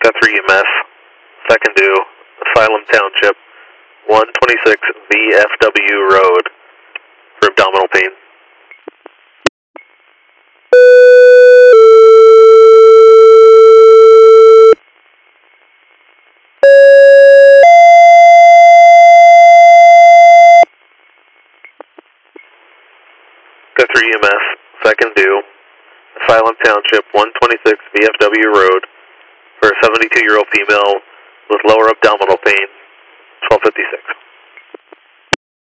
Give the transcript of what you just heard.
Got 3 EMS, second due, Asylum Township, 126 VFW Road for abdominal pain. Got 3 EMS, second due, Asylum Township, 126 VFW Road for a 72-year-old female with lower abdominal pain, 1256.